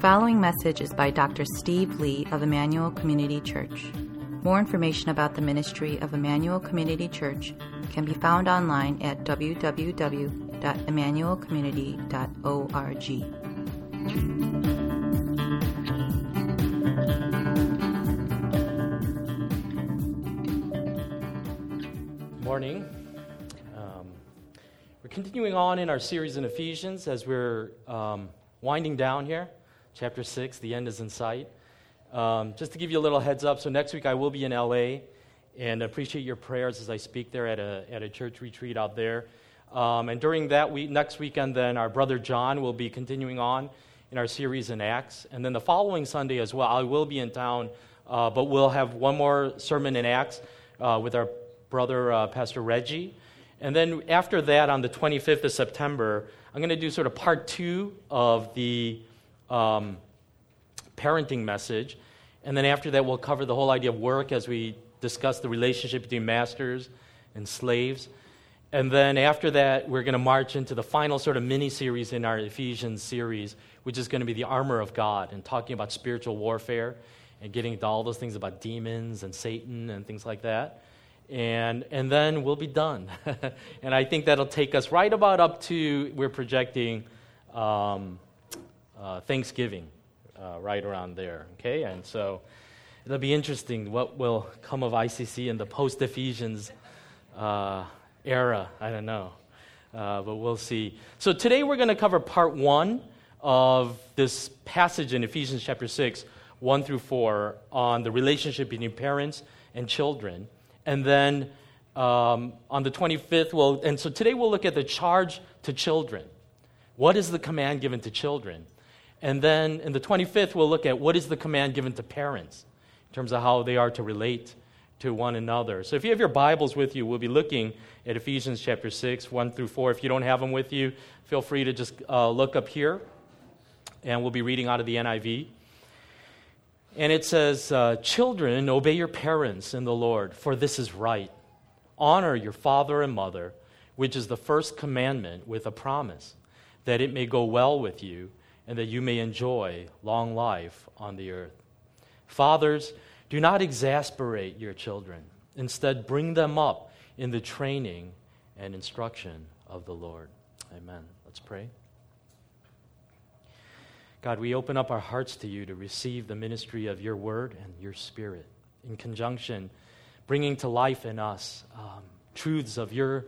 following message is by Dr. Steve Lee of Emmanuel Community Church. More information about the ministry of Emmanuel Community Church can be found online at www.emmanuelcommunity.org. Morning. We're continuing on in our series in Ephesians as we're winding down here. Chapter 6, the end is in sight. Just to give you a little heads up, so next week I will be in LA, and I appreciate your prayers as I speak there at a church retreat out there. And during that week, next weekend, then our brother John will be continuing on in our series in Acts. And then the following Sunday as well, I will be in town, but we'll have one more sermon in Acts with our brother Pastor Reggie. And then after that, on the 25th of September, I'm going to do sort of part 2 of the parenting message. And then after that, we'll cover the whole idea of work as we discuss the relationship between masters and slaves. And then after that, we're going to march into the final sort of mini-series in our Ephesians series, which is going to be the armor of God, and talking about spiritual warfare and getting into all those things about demons and Satan and things like that. And then we'll be done. And I think that'll take us right about up to, we're projecting Thanksgiving, right around there, okay? And so it'll be interesting what will come of ICC in the post-Ephesians era. I don't know, but we'll see. So today we're going to cover part 1 of this passage in Ephesians chapter 6, 1 through 4, on the relationship between parents and children. And then on the 25th, so today we'll look at the charge to children. What is the command given to children? And then in the 25th, we'll look at what is the command given to parents in terms of how they are to relate to one another. So if you have your Bibles with you, we'll be looking at Ephesians chapter 6, 1 through 4. If you don't have them with you, feel free to just look up here, and we'll be reading out of the NIV. And it says, "Children, obey your parents in the Lord, for this is right. Honor your father and mother, which is the first commandment with a promise, that it may go well with you and that you may enjoy long life on the earth. Fathers, do not exasperate your children. Instead, bring them up in the training and instruction of the Lord." Amen. Let's pray. God, we open up our hearts to you to receive the ministry of your word and your spirit in conjunction, bringing to life in us truths of your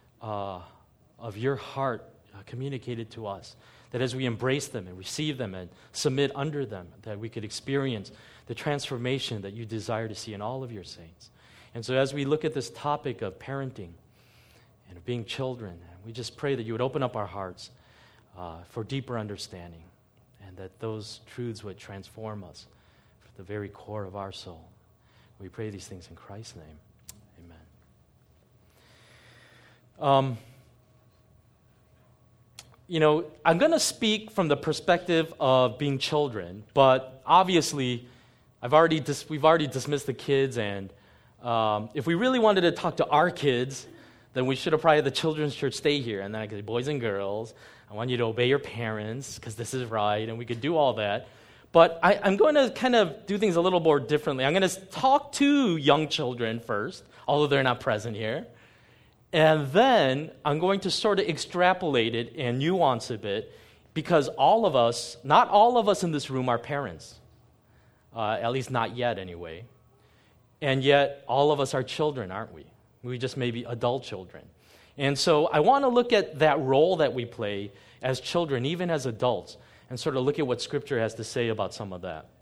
heart communicated to us, that as we embrace them and receive them and submit under them, that we could experience the transformation that you desire to see in all of your saints. And so as we look at this topic of parenting and of being children, we just pray that you would open up our hearts for deeper understanding, and that those truths would transform us for the very core of our soul. We pray these things in Christ's name. Amen. I'm going to speak from the perspective of being children, but obviously we've already dismissed the kids, and if we really wanted to talk to our kids, then we should have probably had the children's church stay here, and then I could say, boys and girls, I want you to obey your parents because this is right, and we could do all that. But I'm going to kind of do things a little more differently. I'm going to talk to young children first, although they're not present here. And then I'm going to sort of extrapolate it and nuance a bit, because not all of us in this room are parents, at least not yet anyway. And yet all of us are children, aren't we? We just may be adult children. And so I want to look at that role that we play as children, even as adults, and sort of look at what Scripture has to say about some of that.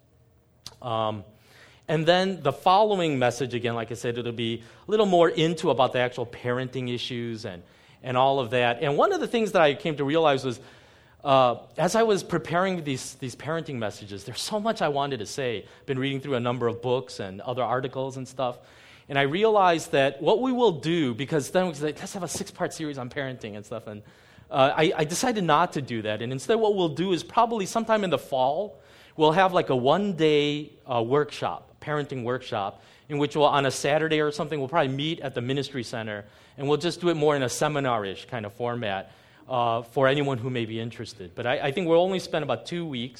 And then the following message, again, like I said, it'll be a little more into about the actual parenting issues and all of that. And one of the things that I came to realize was, as I was preparing these parenting messages, there's so much I wanted to say. I've been reading through a number of books and other articles and stuff. And I realized that what we will do, because then we say, let's have a 6-part series on parenting and stuff, and I decided not to do that. And instead what we'll do is probably sometime in the fall, we'll have like a 1-day parenting workshop, in which we'll, on a Saturday or something, we'll probably meet at the ministry center, and we'll just do it more in a seminar-ish kind of format for anyone who may be interested. But I think we'll only spend about 2 weeks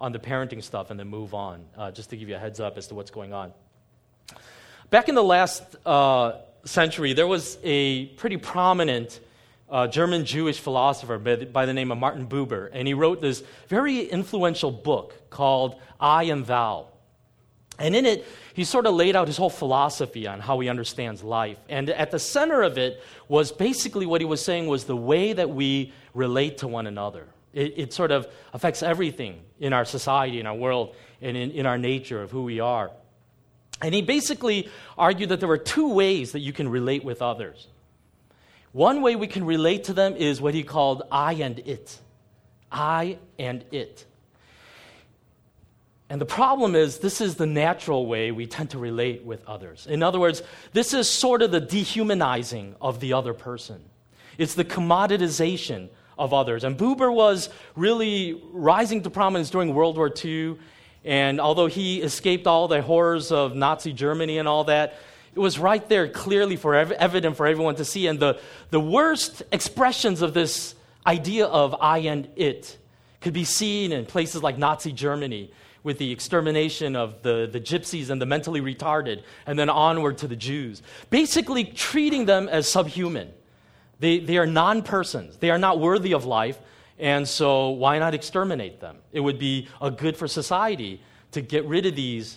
on the parenting stuff and then move on, just to give you a heads up as to what's going on. Back in the last century, there was a pretty prominent German Jewish philosopher by the name of Martin Buber, and he wrote this very influential book called I and Thou. And in it, he sort of laid out his whole philosophy on how he understands life. And at the center of it was basically what he was saying was the way that we relate to one another. It sort of affects everything in our society, in our world, and in our nature of who we are. And he basically argued that there were two ways that you can relate with others. One way we can relate to them is what he called I and it. I and it. And the problem is, this is the natural way we tend to relate with others. In other words, this is sort of the dehumanizing of the other person. It's the commoditization of others. And Buber was really rising to prominence during World War II. And although he escaped all the horrors of Nazi Germany and all that, it was right there clearly evident for everyone to see. And the worst expressions of this idea of I and it could be seen in places like Nazi Germany, with the extermination of the gypsies and the mentally retarded, and then onward to the Jews. Basically treating them as subhuman. They are non-persons. They are not worthy of life, and so why not exterminate them? It would be good for society to get rid of these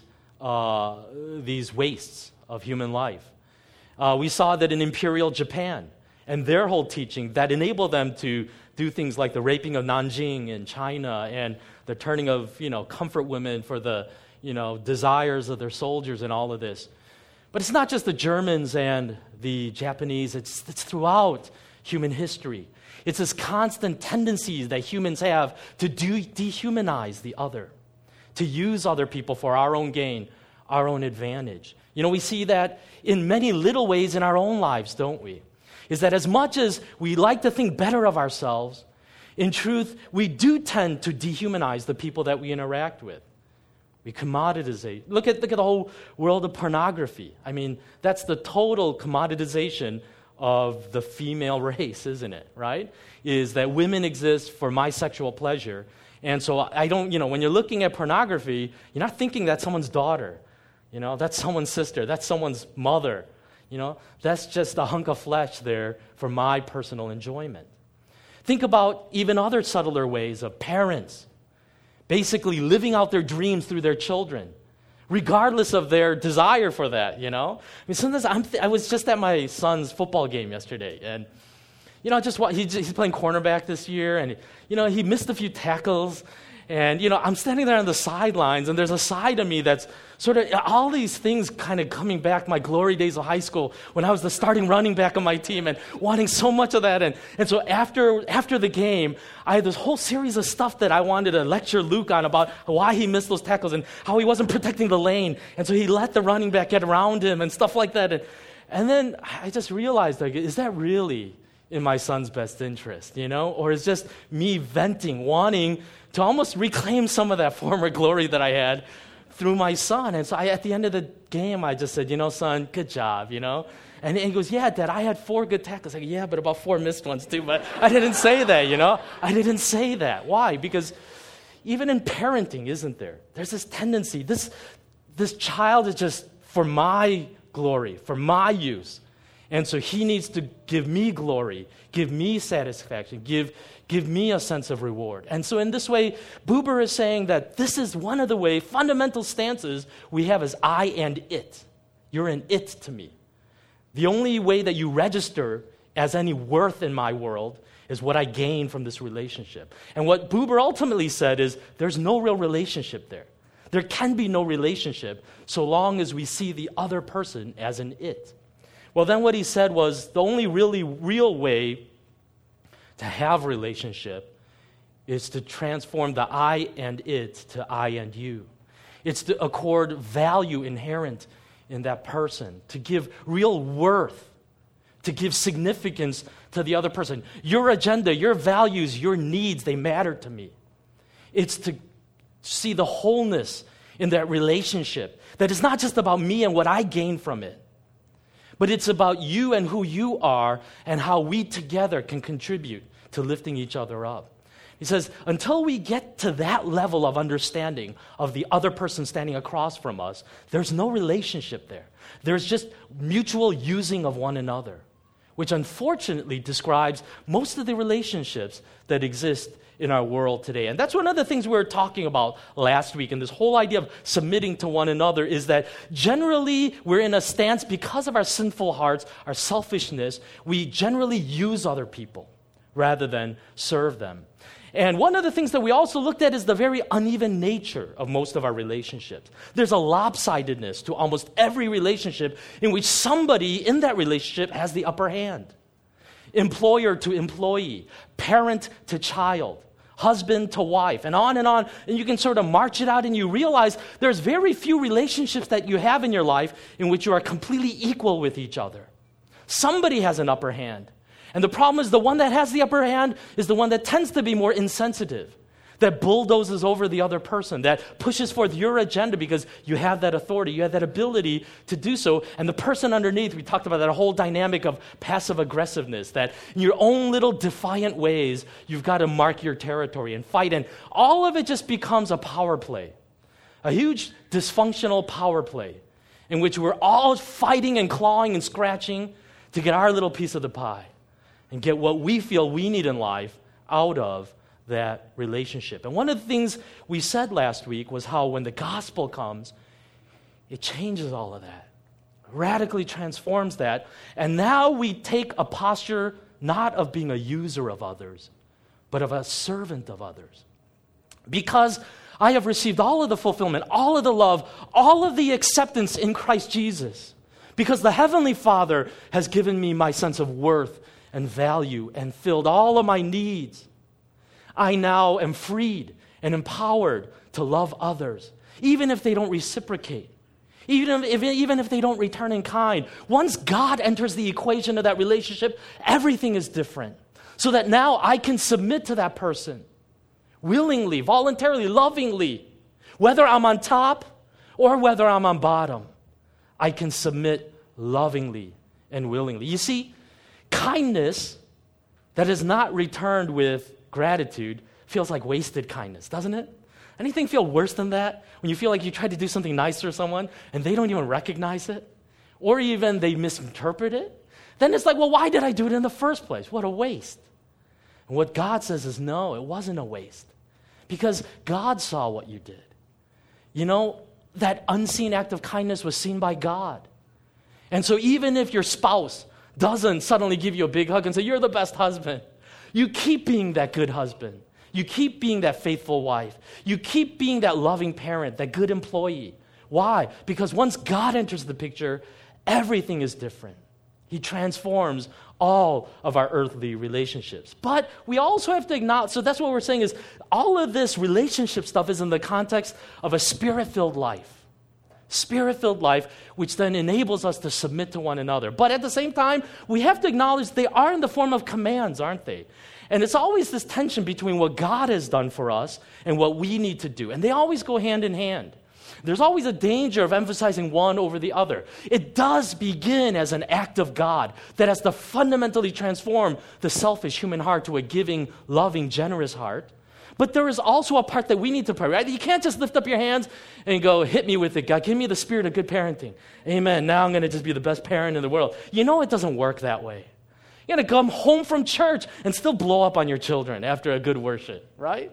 wastes of human life. We saw that in Imperial Japan, and their whole teaching that enabled them to do things like the raping of Nanjing in China and the turning of, comfort women for the, desires of their soldiers and all of this. But it's not just the Germans and the Japanese, it's throughout human history. It's this constant tendencies that humans have to dehumanize the other, to use other people for our own gain, our own advantage. We see that in many little ways in our own lives, don't we? Is that as much as we like to think better of ourselves, in truth, we do tend to dehumanize the people that we interact with. We commoditize. Look at the whole world of pornography. I mean, that's the total commoditization of the female race, isn't it, right? Is that women exist for my sexual pleasure. And so I don't, when you're looking at pornography, you're not thinking that's someone's daughter. That's someone's sister. That's someone's mother. That's just a hunk of flesh there for my personal enjoyment. Think about even other subtler ways of parents basically living out their dreams through their children, regardless of their desire for that, I mean, sometimes I was just at my son's football game yesterday, and, he's playing cornerback this year, and, he missed a few tackles, and, I'm standing there on the sidelines, and there's a side of me that's sort of all these things kind of coming back, my glory days of high school, when I was the starting running back of my team and wanting so much of that. And so after the game, I had this whole series of stuff that I wanted to lecture Luke on about why he missed those tackles and how he wasn't protecting the lane. And so he let the running back get around him and stuff like that. And then I just realized, is that really in my son's best interest, Or is just me venting, wanting to almost reclaim some of that former glory that I had through my son. And so at the end of the game, I just said, son, good job, And he goes, yeah, Dad, I had 4 good tackles. I go, yeah, but about 4 missed ones too. But I didn't say that, I didn't say that. Why? Because even in parenting, isn't there? There's this tendency. This child is just for my glory, for my use. And so he needs to give me glory, give me satisfaction, give me a sense of reward. And so in this way, Buber is saying that this is one of the fundamental stances we have is I and it. You're an it to me. The only way that you register as any worth in my world is what I gain from this relationship. And what Buber ultimately said is there's no real relationship there. There can be no relationship so long as we see the other person as an it. Well, then what he said was the only really real way to have relationship is to transform the I and it to I and you. It's to accord value inherent in that person, to give real worth, to give significance to the other person. Your agenda, your values, your needs, they matter to me. It's to see the wholeness in that relationship, that it's not just about me and what I gain from it, but it's about you and who you are and how we together can contribute to lifting each other up. He says, until we get to that level of understanding of the other person standing across from us, there's no relationship there. There's just mutual using of one another, which unfortunately describes most of the relationships that exist in our world today. And that's one of the things we were talking about last week. And this whole idea of submitting to one another is that generally we're in a stance because of our sinful hearts, our selfishness, we generally use other people rather than serve them. And one of the things that we also looked at is the very uneven nature of most of our relationships. There's a lopsidedness to almost every relationship in which somebody in that relationship has the upper hand. Employer to employee, parent to child, husband to wife, and on. And you can sort of march it out and you realize there's very few relationships that you have in your life in which you are completely equal with each other. Somebody has an upper hand. And the problem is the one that has the upper hand is the one that tends to be more insensitive, that bulldozes over the other person, that pushes forth your agenda because you have that authority, you have that ability to do so. And the person underneath, we talked about that whole dynamic of passive aggressiveness, that in your own little defiant ways, you've got to mark your territory and fight. And all of it just becomes a power play, a huge dysfunctional power play in which we're all fighting and clawing and scratching to get our little piece of the pie and get what we feel we need in life out of that relationship. And one of the things we said last week was how when the gospel comes, it changes all of that, radically transforms that. And now we take a posture not of being a user of others, but of a servant of others. Because I have received all of the fulfillment, all of the love, all of the acceptance in Christ Jesus. Because the Heavenly Father has given me my sense of worth and value and filled all of my needs. I now am freed and empowered to love others, even if they don't reciprocate, even if they don't return in kind. Once God enters the equation of that relationship, everything is different. So that now I can submit to that person willingly, voluntarily, lovingly, whether I'm on top or whether I'm on bottom. I can submit lovingly and willingly. You see, kindness that is not returned with gratitude feels like wasted kindness, doesn't it? Anything feel worse than that? When you feel like you tried to do something nice for someone and they don't even recognize it? Or even they misinterpret it? Then it's like, well, why did I do it in the first place? What a waste. And what God says is, no, it wasn't a waste. Because God saw what you did. You know, that unseen act of kindness was seen by God. And so even if your spouse doesn't suddenly give you a big hug and say, you're the best husband, you keep being that good husband. You keep being that faithful wife. You keep being that loving parent, that good employee. Why? Because once God enters the picture, everything is different. He transforms all of our earthly relationships. But we also have to acknowledge, so that's what we're saying is all of this relationship stuff is in the context of a spirit-filled life. Spirit-filled life, which then enables us to submit to one another. But at the same time, we have to acknowledge they are in the form of commands, aren't they? And it's always this tension between what God has done for us and what we need to do. And they always go hand in hand. There's always a danger of emphasizing one over the other. It does begin as an act of God that has to fundamentally transform the selfish human heart to a giving, loving, generous heart. But there is also a part that we need to pray, right? You can't just lift up your hands and go, hit me with it, God. Give me the spirit of good parenting. Amen. Now I'm going to just be the best parent in the world. You know it doesn't work that way. You're going to come home from church and still blow up on your children after a good worship, right?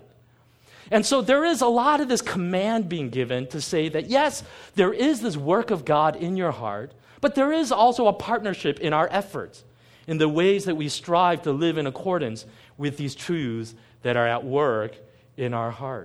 And so there is a lot of this command being given to say that, yes, there is this work of God in your heart, but there is also a partnership in our efforts, in the ways that we strive to live in accordance with these truths that are at work in our heart.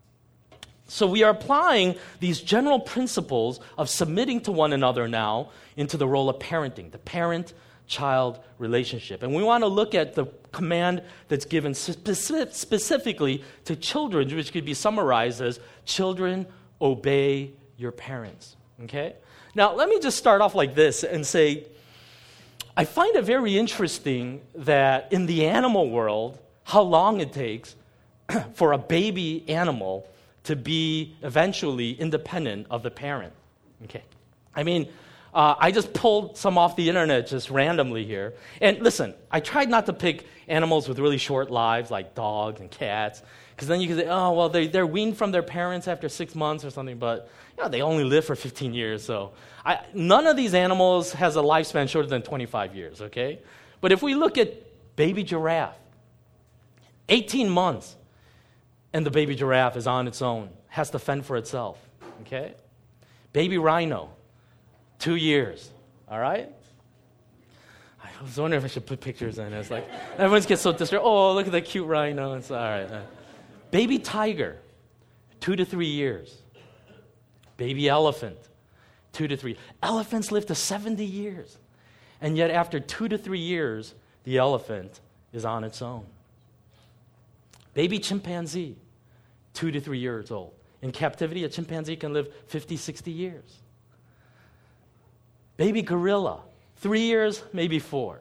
So we are applying these general principles of submitting to one another now into the role of parenting, the parent-child relationship. And we want to look at the command that's given specifically to children, which could be summarized as, children, obey your parents. Okay? Now, let me just start off like this and say, I find it very interesting that in the animal world, how long it takes for a baby animal to be eventually independent of the parent. Okay. I mean, I just pulled some off the internet just randomly here. And listen, I tried not to pick animals with really short lives like dogs and cats, because then you can say, oh, well, they're weaned from their parents after 6 months or something, but they only live for 15 years. So none of these animals has a lifespan shorter than 25 years, okay? But if we look at baby giraffe, 18 months, and the baby giraffe is on its own, has to fend for itself, okay? Baby rhino, 2 years, all right? I was wondering if I should put pictures in. It's like, everyone gets so distracted. Oh, look at that cute rhino. It's all right. Baby tiger, 2 to 3 years. Baby elephant, 2 to 3. Elephants live to 70 years. And yet after 2 to 3 years, the elephant is on its own. Baby chimpanzee, 2 to 3 years old. In captivity, a chimpanzee can live 50, 60 years. Baby gorilla, 3 years, maybe 4.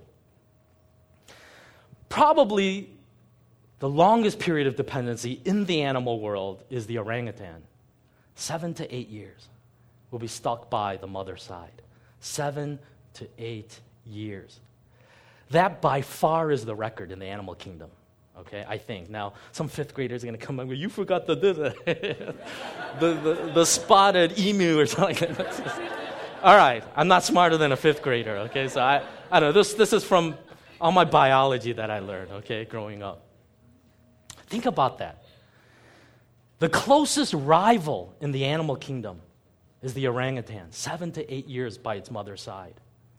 Probably the longest period of dependency in the animal world is the orangutan. 7 to 8 years will be stuck by the mother's side. 7 to 8 years. That by far is the record in the animal kingdom. Okay, I think. Now, some fifth graders are going to come and go, you forgot the spotted emu or something like that. All right, I'm not smarter than a fifth grader, okay? So I don't know, this is from all my biology that I learned, okay, growing up. Think about that. The closest rival in the animal kingdom is the orangutan, 7 to 8 years by its mother's side.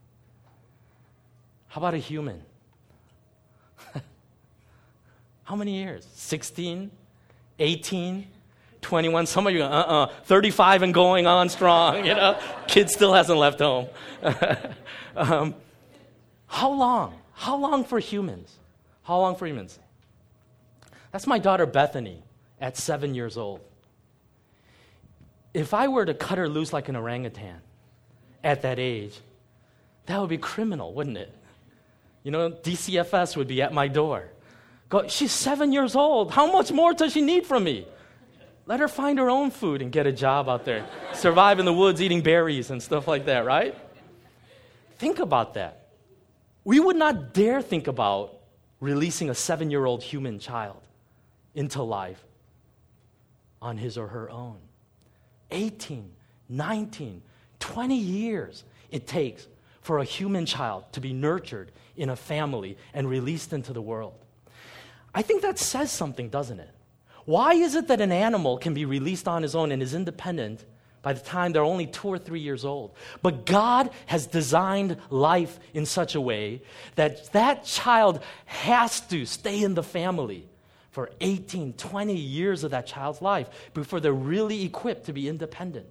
How about a human? How many years? 16, 18, 21. Some of you go, 35 and going on strong, Kid still hasn't left home. How long? How long for humans? How long for humans? That's my daughter Bethany at 7 years old. If I were to cut her loose like an orangutan at that age, that would be criminal, wouldn't it? DCFS would be at my door. She's 7 years old. How much more does she need from me? Let her find her own food and get a job out there. Survive in the woods eating berries and stuff like that, right? Think about that. We would not dare think about releasing a 7-year-old human child into life on his or her own. 18, 19, 20 years it takes for a human child to be nurtured in a family and released into the world. I think that says something, doesn't it? Why is it that an animal can be released on his own and is independent by the time they're only 2 or 3 years old? But God has designed life in such a way that that child has to stay in the family for 18, 20 years of that child's life before they're really equipped to be independent.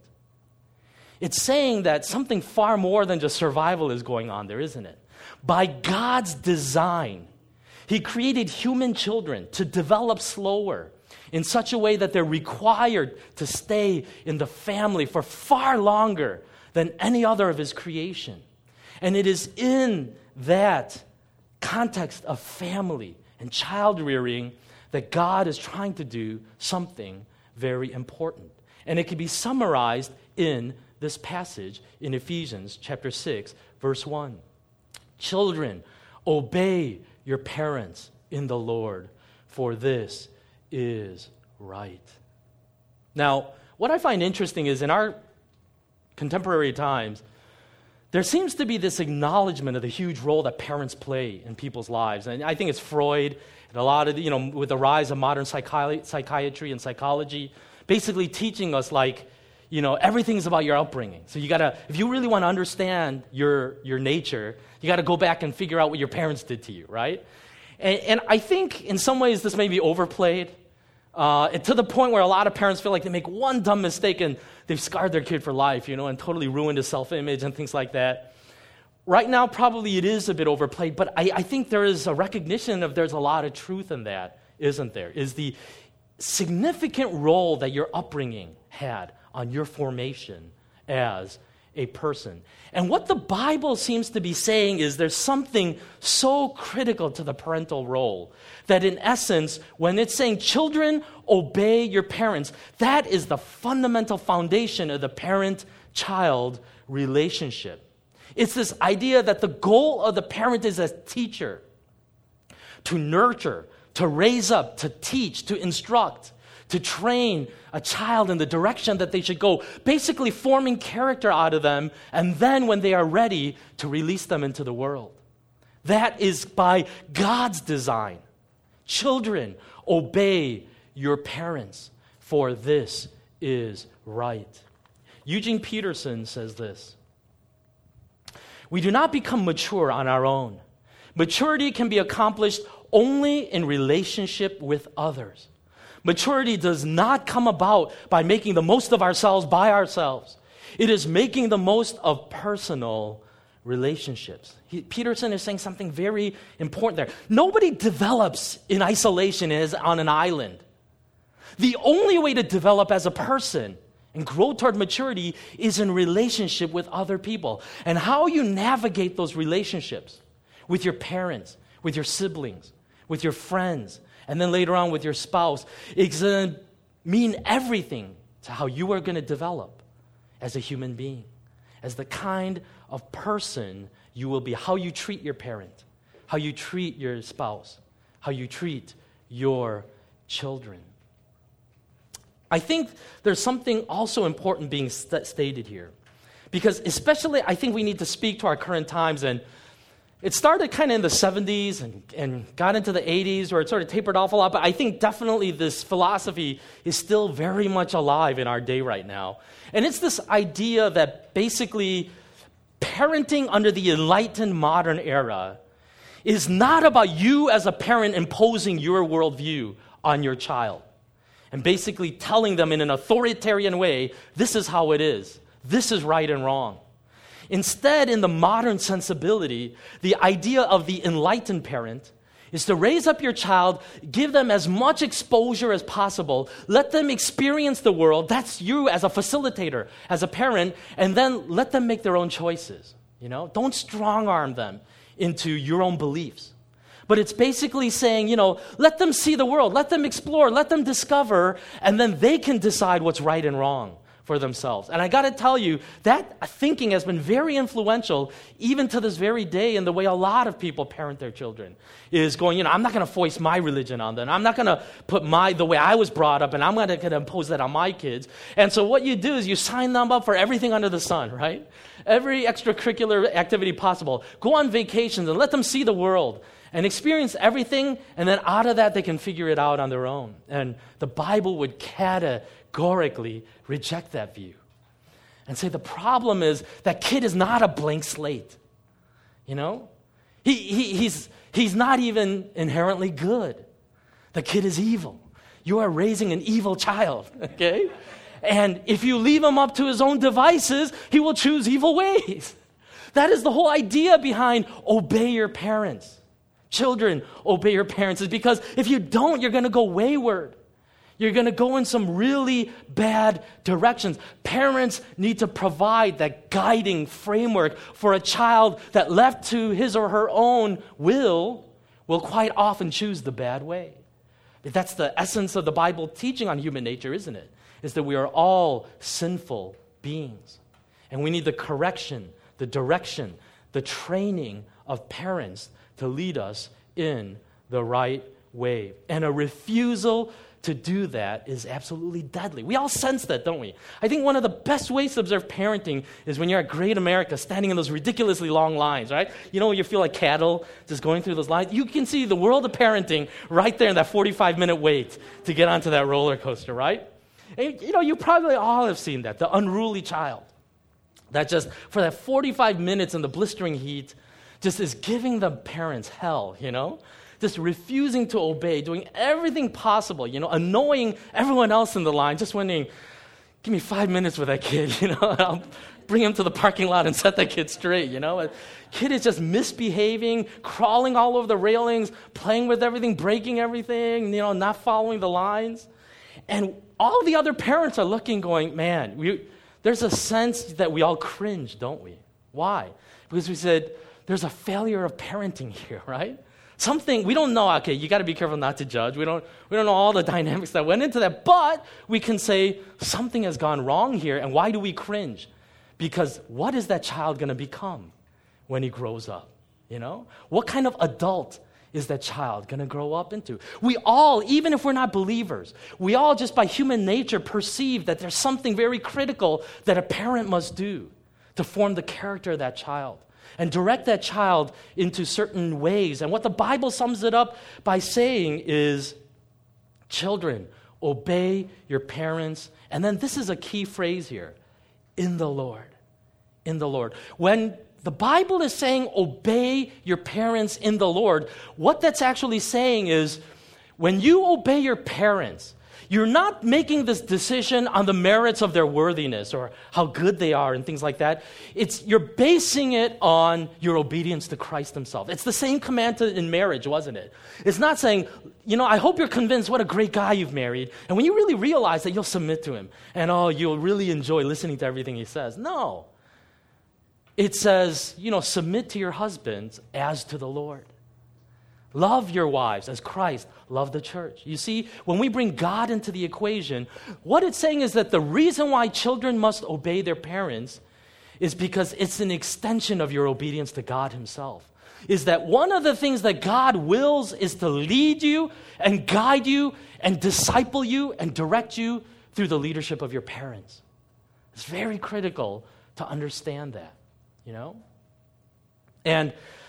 It's saying that something far more than just survival is going on there, isn't it? By God's design, He created human children to develop slower in such a way that they're required to stay in the family for far longer than any other of His creation. And it is in that context of family and child rearing that God is trying to do something very important. And it can be summarized in this passage in Ephesians chapter 6, verse 1. Children, obey your parents in the Lord, for this is right. Now, what I find interesting is in our contemporary times, there seems to be this acknowledgement of the huge role that parents play in people's lives. And I think it's Freud and a lot of, with the rise of modern psychiatry and psychology, basically teaching us everything's about your upbringing. So if you really want to understand your nature, you got to go back and figure out what your parents did to you, right? And I think in some ways this may be overplayed to the point where a lot of parents feel like they make one dumb mistake and they've scarred their kid for life, and totally ruined his self-image and things like that. Right now, probably it is a bit overplayed, but I think there is a recognition of there's a lot of truth in that, isn't there? Is the significant role that your upbringing had on your formation as a person. And what the Bible seems to be saying is there's something so critical to the parental role that in essence, when it's saying children, obey your parents, that is the fundamental foundation of the parent-child relationship. It's this idea that the goal of the parent is as teacher, to nurture, to raise up, to teach, to instruct, to train a child in the direction that they should go, basically forming character out of them, and then when they are ready, to release them into the world. That is by God's design. Children, obey your parents, for this is right. Eugene Peterson says this: we do not become mature on our own. Maturity can be accomplished only in relationship with others. Maturity does not come about by making the most of ourselves by ourselves. It is making the most of personal relationships. Peterson is saying something very important there. Nobody develops in isolation as on an island. The only way to develop as a person and grow toward maturity is in relationship with other people. And how you navigate those relationships with your parents, with your siblings, with your friends, and then later on with your spouse, it's going to mean everything to how you are going to develop as a human being, as the kind of person you will be, how you treat your parent, how you treat your spouse, how you treat your children. I think there's something also important being stated here, because especially I think we need to speak to our current times, and it started kind of in the 70s and got into the 80s where it sort of tapered off a lot, but I think definitely this philosophy is still very much alive in our day right now. And it's this idea that basically parenting under the enlightened modern era is not about you as a parent imposing your worldview on your child and basically telling them in an authoritarian way, this is how it is, this is right and wrong. Instead, in the modern sensibility, the idea of the enlightened parent is to raise up your child, give them as much exposure as possible, let them experience the world. That's you as a facilitator, as a parent, and then let them make their own choices. Don't strong-arm them into your own beliefs. But it's basically saying, let them see the world, let them explore, let them discover, and then they can decide what's right and wrong for themselves. And I got to tell you, that thinking has been very influential even to this very day in the way a lot of people parent their children. Is going, I'm not going to foist my religion on them. I'm not going to put the way I was brought up, and I'm not going to impose that on my kids. And so what you do is you sign them up for everything under the sun, right? Every extracurricular activity possible. Go on vacations and let them see the world and experience everything, and then out of that they can figure it out on their own. And the Bible would categorically reject that view and say the problem is that kid is not a blank slate. He's not even inherently good. The kid is evil. You are raising an evil child, okay? And if you leave him up to his own devices, he will choose evil ways. That is the whole idea behind obey your parents. Children, obey your parents, is because if you don't, you're going to go wayward. You're going to go in some really bad directions. Parents need to provide that guiding framework for a child that left to his or her own will quite often choose the bad way. But that's the essence of the Bible teaching on human nature, isn't it? Is that we are all sinful beings. And we need the correction, the direction, the training of parents to lead us in the right way. And a refusal to do that is absolutely deadly. We all sense that, don't we? I think one of the best ways to observe parenting is when you're at Great America standing in those ridiculously long lines, right? You feel like cattle just going through those lines. You can see the world of parenting right there in that 45-minute wait to get onto that roller coaster, right? And, you probably all have seen that, the unruly child that just, for that 45 minutes in the blistering heat, just is giving the parents hell, just refusing to obey, doing everything possible, annoying everyone else in the line, just wondering, give me 5 minutes with that kid, and I'll bring him to the parking lot and set that kid straight, A kid is just misbehaving, crawling all over the railings, playing with everything, breaking everything, not following the lines. And all the other parents are looking, going, man, there's a sense that we all cringe, don't we? Why? Because we said, there's a failure of parenting here, right? Something, we don't know, okay, you got to be careful not to judge. We don't know all the dynamics that went into that, but we can say something has gone wrong here, and why do we cringe? Because what is that child going to become? when he grows up? What kind of adult is that child going to grow up into? We all, even if we're not believers, we all just by human nature perceive that there's something very critical that a parent must do to form the character of that child and direct that child into certain ways. And what the Bible sums it up by saying is, children, obey your parents. And then this is a key phrase here, in the Lord. In the Lord. When the Bible is saying, obey your parents in the Lord, what that's actually saying is, when you obey your parents, you're not making this decision on the merits of their worthiness or how good they are and things like that. You're basing it on your obedience to Christ himself. It's the same command in marriage, wasn't it? It's not saying, I hope you're convinced what a great guy you've married. And when you really realize that you'll submit to him and, you'll really enjoy listening to everything he says. No. It says, submit to your husbands as to the Lord. Love your wives as Christ loved the church. You see, when we bring God into the equation, what it's saying is that the reason why children must obey their parents is because it's an extension of your obedience to God himself. Is that one of the things that God wills is to lead you and guide you and disciple you and direct you through the leadership of your parents. It's very critical to understand that, And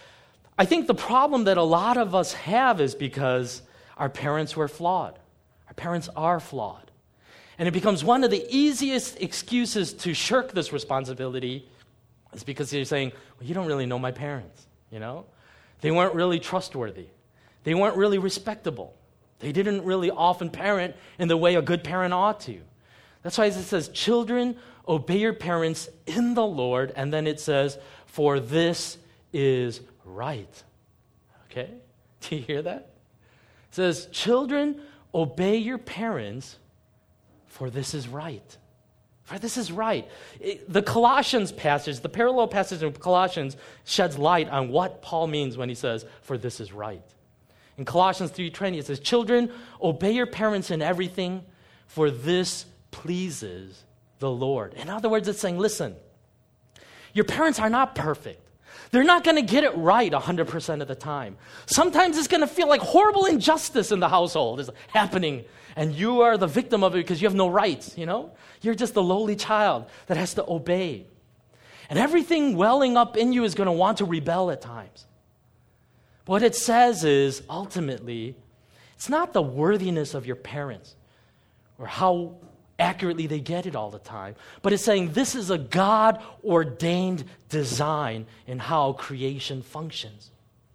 I think the problem that a lot of us have is because our parents were flawed. Our parents are flawed. And it becomes one of the easiest excuses to shirk this responsibility is because you're saying, well, you don't really know my parents, They weren't really trustworthy. They weren't really respectable. They didn't really often parent in the way a good parent ought to. That's why it says, children, obey your parents in the Lord. And then it says, for this is right. Okay? Do you hear that? It says, children, obey your parents, for this is right. For this is right. The Colossians passage, the parallel passage in Colossians sheds light on what Paul means when he says, for this is right. In Colossians 3:20, it says, children, obey your parents in everything, for this pleases the Lord. In other words, it's saying, listen, your parents are not perfect. They're not going to get it right 100% of the time. Sometimes it's going to feel like horrible injustice in the household is happening, and you are the victim of it because you have no rights, You're just the lowly child that has to obey. And everything welling up in you is going to want to rebel at times. What it says is, ultimately, it's not the worthiness of your parents or how accurately they get it all the time, but it's saying this is a God-ordained design in how creation functions.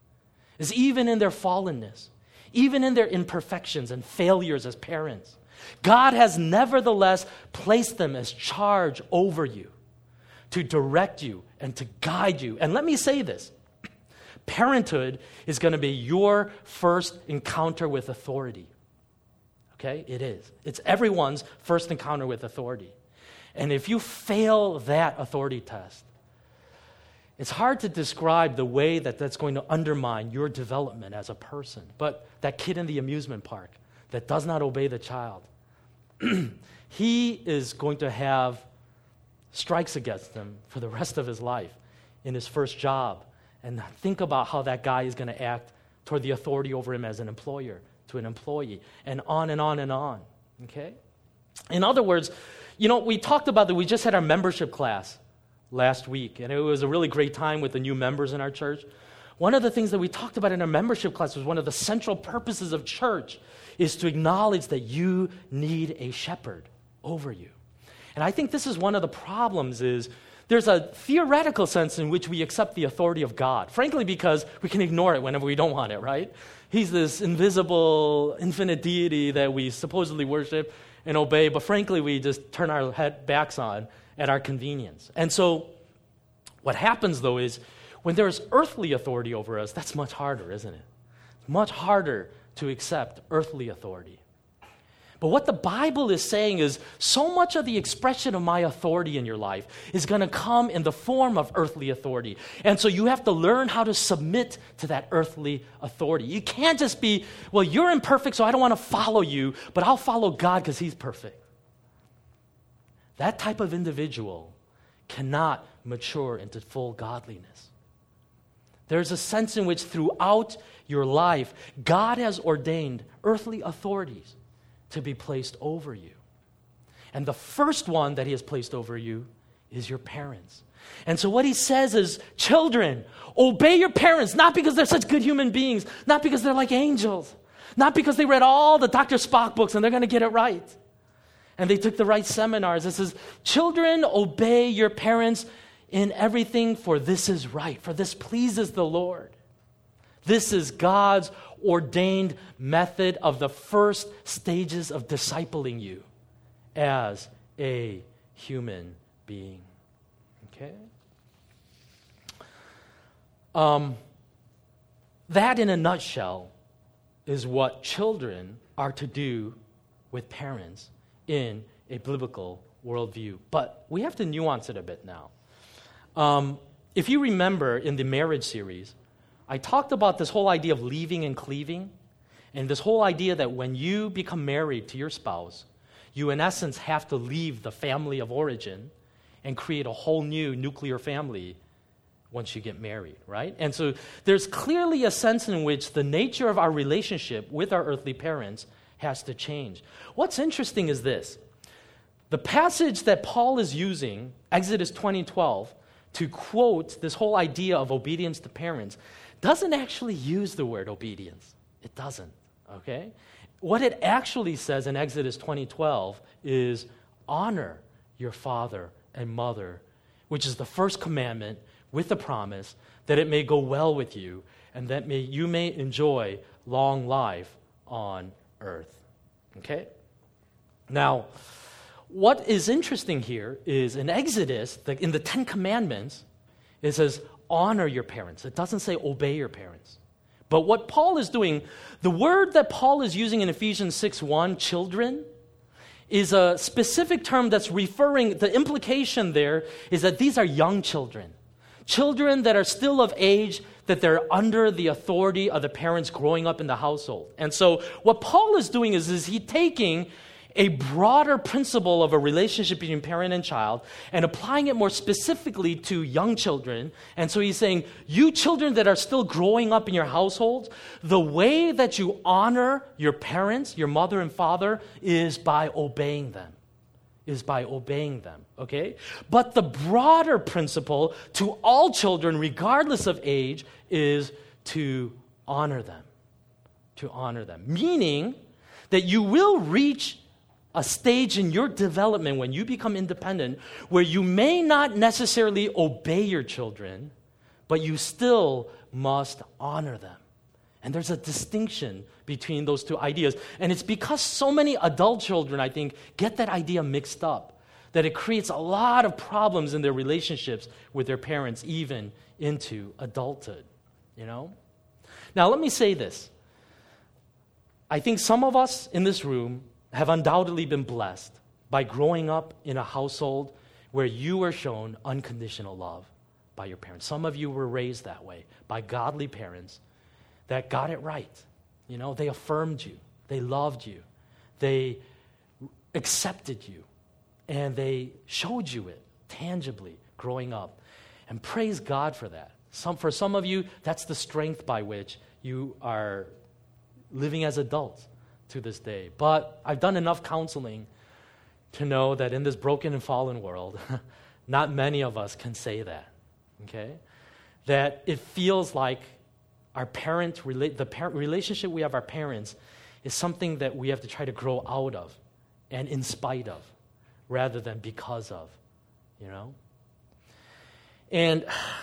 Is even in their fallenness, even in their imperfections and failures as parents, God has nevertheless placed them as charge over you to direct you and to guide you. And let me say this, parenthood is going to be your first encounter with authority. Okay, it is. It's everyone's first encounter with authority. And if you fail that authority test, it's hard to describe the way that that's going to undermine your development as a person. But that kid in the amusement park that does not obey the child, he is going to have strikes against him for the rest of his life in his first job. And think about how that guy is going to act toward the authority over him as an employer, to an employee, and on and on and on, okay? In other words, we talked about that. We just had our membership class last week, and it was a really great time with the new members in our church. One of the things that we talked about in our membership class was one of the central purposes of church is to acknowledge that you need a shepherd over you. And I think this is one of the problems is there's a theoretical sense in which we accept the authority of God, frankly, because we can ignore it whenever we don't want it, right? He's this invisible, infinite deity that we supposedly worship and obey, but frankly, we just turn our backs on at our convenience. And so what happens, though, is when there's earthly authority over us, that's much harder, isn't it? It's much harder to accept earthly authority. But what the Bible is saying is so much of the expression of my authority in your life is going to come in the form of earthly authority. And so you have to learn how to submit to that earthly authority. You can't just be, well, you're imperfect, so I don't want to follow you, but I'll follow God because he's perfect. That type of individual cannot mature into full godliness. There's a sense in which throughout your life, God has ordained earthly authorities to be placed over you. And the first one that he has placed over you is your parents. And so what he says is, children, obey your parents, not because they're such good human beings, not because they're like angels, not because they read all the Dr. Spock books and they're going to get it right. And they took the right seminars. It says, children, obey your parents in everything, for this is right, for this pleases the Lord. This is God's ordained method of the first stages of discipling you as a human being. Okay? That in a nutshell is what children are to do with parents in a biblical worldview. But we have to nuance it a bit now. If you remember in the marriage series, I talked about this whole idea of leaving and cleaving, and this whole idea that when you become married to your spouse, you in essence have to leave the family of origin and create a whole new nuclear family once you get married, right? And so there's clearly a sense in which the nature of our relationship with our earthly parents has to change. What's interesting is this. The passage that Paul is using, Exodus 20:12, to quote this whole idea of obedience to parents, doesn't actually use the word obedience. It doesn't, okay? What it actually says in Exodus 20:12 is honor your father and mother, which is the first commandment with the promise that it may go well with you and that you may enjoy long life on earth. Okay? Now, what is interesting here is in Exodus, in the Ten Commandments, it says, honor your parents. It doesn't say obey your parents. But what Paul is doing, the word that Paul is using in Ephesians 6:1, children, is a specific term that's referring, the implication there is that these are young children. Children that are still of age, that they're under the authority of the parents growing up in the household. And so what Paul is doing is he's taking a broader principle of a relationship between parent and child and applying it more specifically to young children. And so he's saying, you children that are still growing up in your household, the way that you honor your parents, your mother and father, is by obeying them. Okay? But the broader principle to all children, regardless of age, is to honor them. To honor them. Meaning that you will reach a stage in your development when you become independent where you may not necessarily obey your children, but you still must honor them. And there's a distinction between those two ideas. And it's because so many adult children, I think, get that idea mixed up, that it creates a lot of problems in their relationships with their parents, even into adulthood, you know? Now, let me say this. I think some of us in this room have undoubtedly been blessed by growing up in a household where you were shown unconditional love by your parents. Some of you were raised that way by godly parents that got it right. You know, they affirmed you, they loved you, they accepted you, and they showed you it tangibly growing up. And praise God for that. For some of you, that's the strength by which you are living as adults to this day. But I've done enough counseling to know that in this broken and fallen world, not many of us can say that, okay? That it feels like our relationship we have our parents is something that we have to try to grow out of and in spite of, rather than because of, you know? And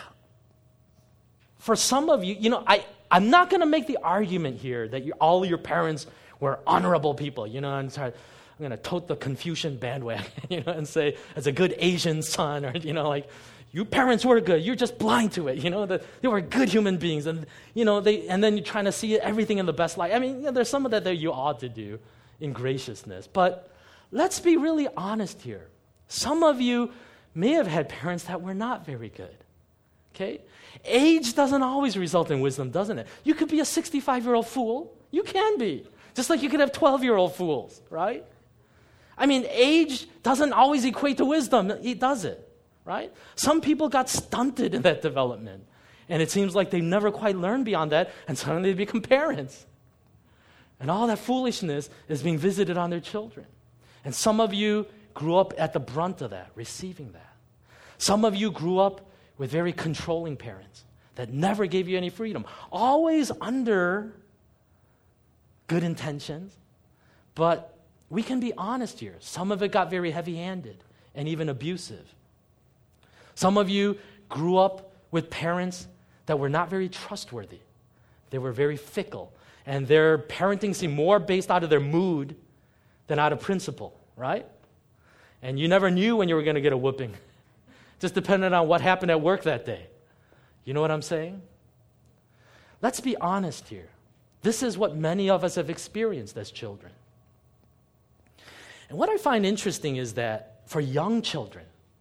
for some of you, you know, I'm not going to make the argument here that all your parents were honorable people, you know, I'm going to tote the Confucian bandwagon, you know, and say, as a good Asian son, or, you know, like, your parents were good, you're just blind to it, you know, they were good human beings, and, you know, and then you're trying to see everything in the best light. I mean, you know, there's some of that you ought to do in graciousness, but let's be really honest here. Some of you may have had parents that were not very good, okay? Age doesn't always result in wisdom, doesn't it? You could be a 65-year-old fool. You can be. Just like you could have 12-year-old fools, right? I mean, age doesn't always equate to wisdom. It does it, right? Some people got stunted in that development. And it seems like they never quite learn beyond that, and suddenly they become parents. And all that foolishness is being visited on their children. And some of you grew up at the brunt of that, receiving that. Some of you grew up with very controlling parents that never gave you any freedom, always under good intentions. But we can be honest here. Some of it got very heavy-handed and even abusive. Some of you grew up with parents that were not very trustworthy. They were very fickle. And their parenting seemed more based out of their mood than out of principle, right? And you never knew when you were going to get a whooping. Just depended on what happened at work that day. You know what I'm saying? Let's be honest here. This is what many of us have experienced as children. And what I find interesting is that for young children,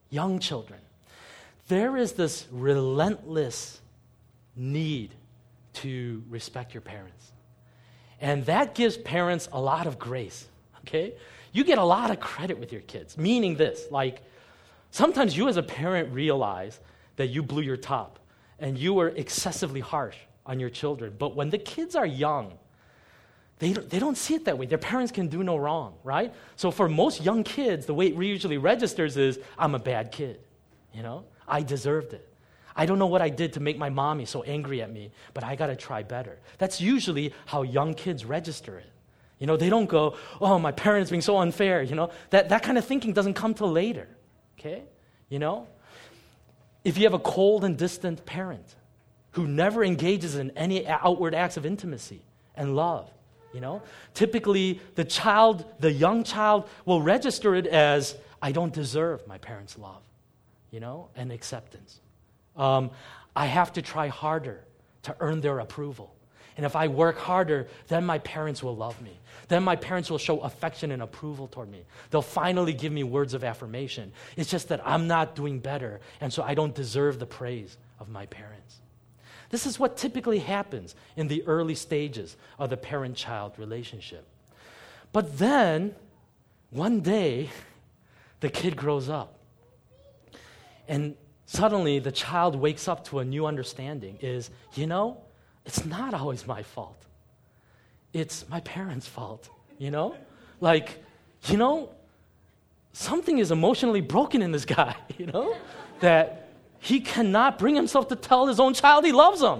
there is this relentless need to respect your parents. And that gives parents a lot of grace, okay? You get a lot of credit with your kids, meaning this, like sometimes you as a parent realize that you blew your top and you were excessively harsh on your children. But when the kids are young, they don't see it that way. Their parents can do no wrong, right? So for most young kids, the way it usually registers is, I'm a bad kid, you know? I deserved it. I don't know what I did to make my mommy so angry at me, but I got to try better. That's usually how young kids register it. You know, they don't go, oh, my parents being so unfair, you know? That kind of thinking doesn't come till later, okay? You know? If you have a cold and distant parent who never engages in any outward acts of intimacy and love, you know, typically the young child will register it as, I don't deserve my parents' love, you know, and acceptance. I have to try harder to earn their approval. And if I work harder, then my parents will love me. Then my parents will show affection and approval toward me. They'll finally give me words of affirmation. It's just that I'm not doing better, and so I don't deserve the praise of my parents. This is what typically happens in the early stages of the parent-child relationship. But then, one day, the kid grows up. And suddenly, the child wakes up to a new understanding is, you know, it's not always my fault. It's my parents' fault, you know? Like, you know, something is emotionally broken in this guy, you know? That he cannot bring himself to tell his own child he loves him.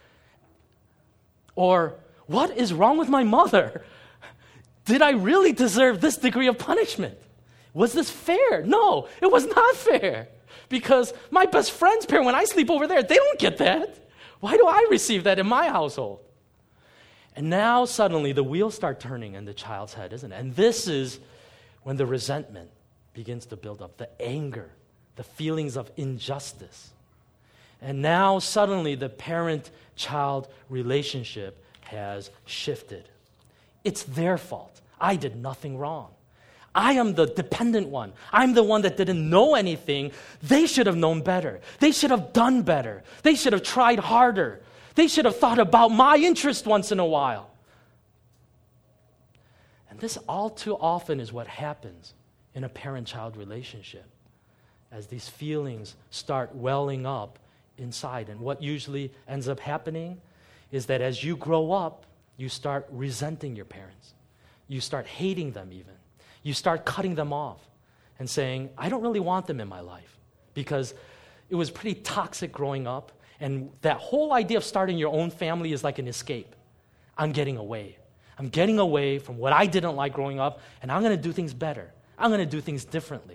Or, what is wrong with my mother? Did I really deserve this degree of punishment? Was this fair? No, it was not fair. Because my best friend's parent, when I sleep over there, they don't get that. Why do I receive that in my household? And now suddenly the wheels start turning in the child's head, isn't it? And this is when the resentment begins to build up, the anger, the feelings of injustice. And now suddenly the parent-child relationship has shifted. It's their fault. I did nothing wrong. I am the dependent one. I'm the one that didn't know anything. They should have known better. They should have done better. They should have tried harder. They should have thought about my interest once in a while. And this all too often is what happens in a parent-child relationship as these feelings start welling up inside. And what usually ends up happening is that as you grow up, you start resenting your parents. You start hating them even. You start cutting them off and saying, I don't really want them in my life because it was pretty toxic growing up, and that whole idea of starting your own family is like an escape. I'm getting away. I'm getting away from what I didn't like growing up, and I'm going to do things better. I'm going to do things differently.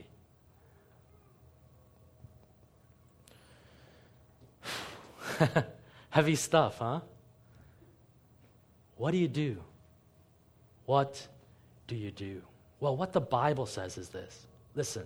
Heavy stuff, huh? What do you do? What do you do? Well, what the Bible says is this. Listen.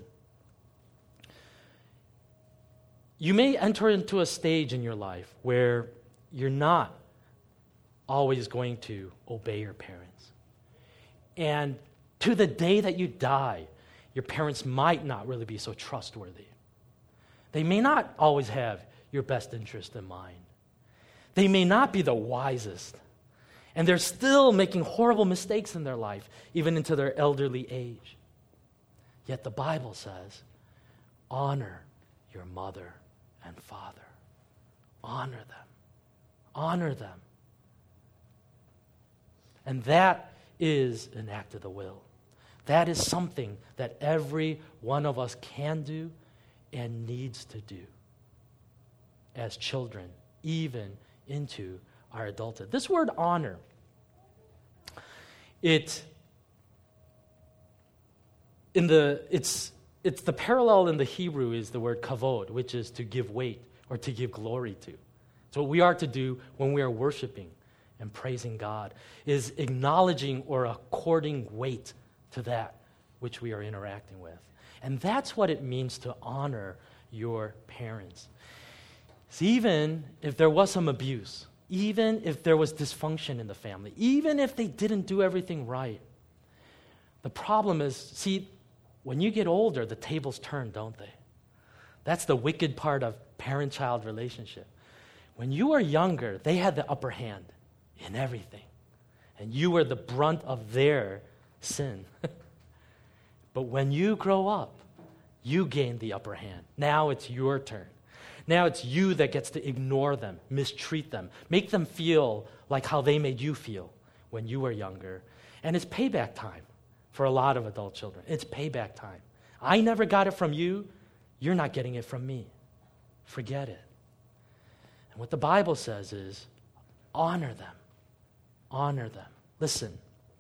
You may enter into a stage in your life where you're not always going to obey your parents. And to the day that you die, your parents might not really be so trustworthy. They may not always have your best interest in mind. They may not be the wisest. And they're still making horrible mistakes in their life, even into their elderly age. Yet the Bible says, honor your mother and father. Honor them. Honor them. And that is an act of the will. That is something that every one of us can do and needs to do as children, even into our adulthood. This word honor, it's the parallel in the Hebrew is the word kavod, which is to give weight or to give glory to. So what we are to do when we are worshiping and praising God is acknowledging or according weight to that which we are interacting with. And that's what it means to honor your parents. So even if there was some abuse, even if there was dysfunction in the family, even if they didn't do everything right, the problem is, see, when you get older, the tables turn, don't they? That's the wicked part of parent-child relationship. When you were younger, they had the upper hand in everything. And you were the brunt of their sin. But when you grow up, you gain the upper hand. Now it's your turn. Now it's you that gets to ignore them, mistreat them, make them feel like how they made you feel when you were younger. And it's payback time for a lot of adult children. It's payback time. I never got it from you. You're not getting it from me. Forget it. And what the Bible says is, honor them. Honor them. Listen,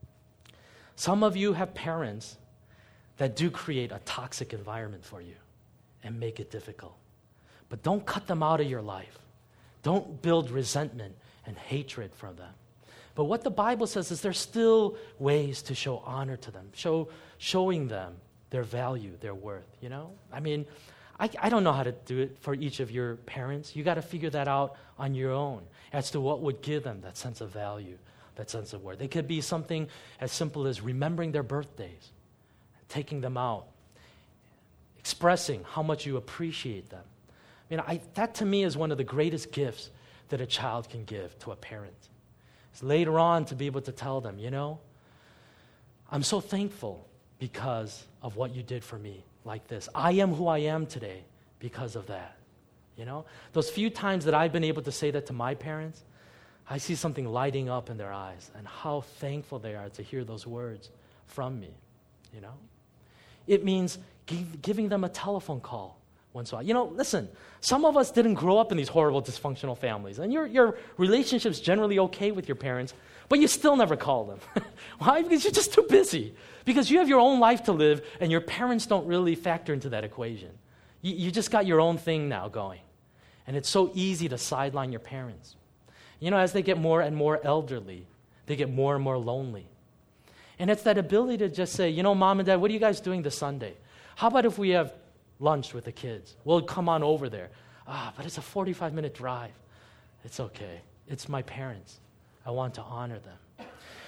some of you have parents that do create a toxic environment for you and make it difficult. But don't cut them out of your life. Don't build resentment and hatred from them. But what the Bible says is there's still ways to show honor to them, showing them their value, their worth, you know? I mean, I don't know how to do it for each of your parents. You got to figure that out on your own as to what would give them that sense of value, that sense of worth. It could be something as simple as remembering their birthdays, taking them out, expressing how much you appreciate them. I mean, that to me is one of the greatest gifts that a child can give to a parent. It's later on to be able to tell them, you know, I'm so thankful because of what you did for me like this. I am who I am today because of that. You know, those few times that I've been able to say that to my parents, I see something lighting up in their eyes and how thankful they are to hear those words from me, you know. It means giving them a telephone call once in a while. You know, listen, some of us didn't grow up in these horrible dysfunctional families, and your relationship's generally okay with your parents, but you still never call them. Why? Because you're just too busy. Because you have your own life to live, and your parents don't really factor into that equation. You just got your own thing now going. And it's so easy to sideline your parents. You know, as they get more and more elderly, they get more and more lonely. And it's that ability to just say, you know, Mom and Dad, what are you guys doing this Sunday? How about if we have lunch with the kids? We'll come on over there. But it's a 45-minute drive. It's okay. It's my parents. I want to honor them.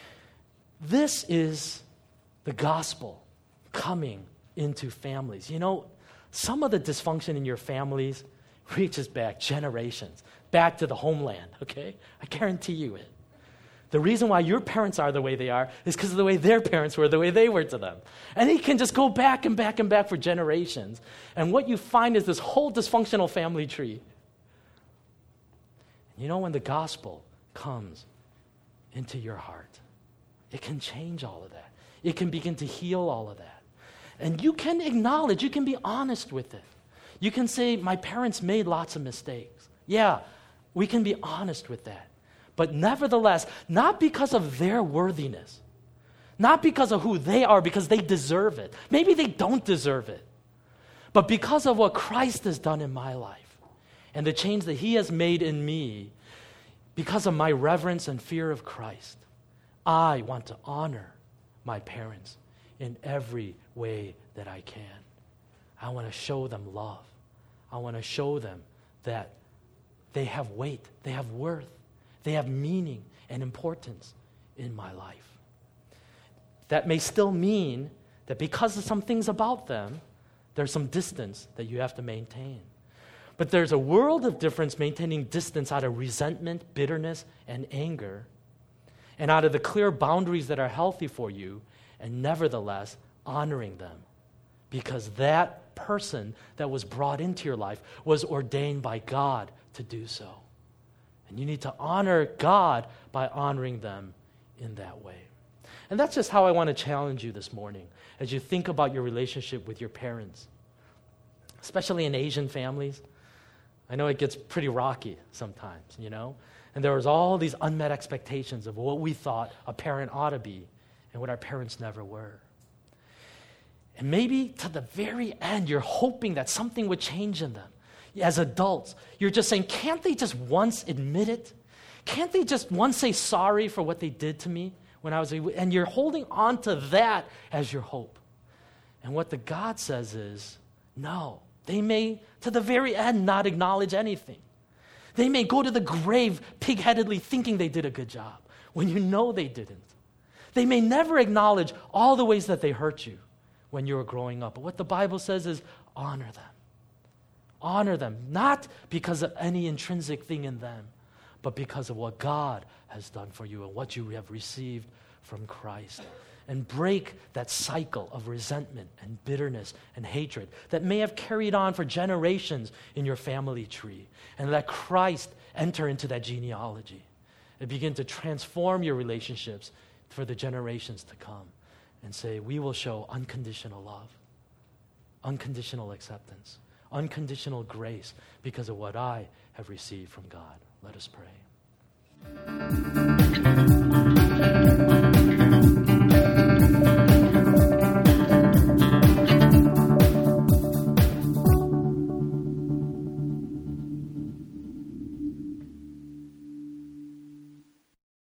This is the gospel coming into families. You know, some of the dysfunction in your families reaches back generations, back to the homeland, okay? I guarantee you it. The reason why your parents are the way they are is because of the way their parents were, the way they were to them. And it can just go back and back and back for generations. And what you find is this whole dysfunctional family tree. You know, when the gospel comes into your heart, it can change all of that. It can begin to heal all of that. And you can acknowledge, you can be honest with it. You can say, my parents made lots of mistakes. Yeah, we can be honest with that. But nevertheless, not because of their worthiness, not because of who they are, because they deserve it. Maybe they don't deserve it. But because of what Christ has done in my life and the change that he has made in me, because of my reverence and fear of Christ, I want to honor my parents in every way that I can. I want to show them love. I want to show them that they have weight, they have worth, they have meaning and importance in my life. That may still mean that because of some things about them, there's some distance that you have to maintain. But there's a world of difference maintaining distance out of resentment, bitterness, and anger, and out of the clear boundaries that are healthy for you, and nevertheless honoring them. Because that person that was brought into your life was ordained by God to do so. And you need to honor God by honoring them in that way. And that's just how I want to challenge you this morning as you think about your relationship with your parents, especially in Asian families. I know it gets pretty rocky sometimes, And there was all these unmet expectations of what we thought a parent ought to be and what our parents never were. And maybe to the very end, you're hoping that something would change in them. As adults, you're just saying, can't they just once admit it? Can't they just once say sorry for what they did to me when I was and you're holding on to that as your hope. And what the God says is, no, they may, to the very end, not acknowledge anything. They may go to the grave pig-headedly thinking they did a good job when you know they didn't. They may never acknowledge all the ways that they hurt you when you were growing up. But what the Bible says is honor them. Honor them, not because of any intrinsic thing in them, but because of what God has done for you and what you have received from Christ. And break that cycle of resentment and bitterness and hatred that may have carried on for generations in your family tree. And let Christ enter into that genealogy and begin to transform your relationships for the generations to come. And say, we will show unconditional love, unconditional acceptance, unconditional grace because of what I have received from God. Let us pray.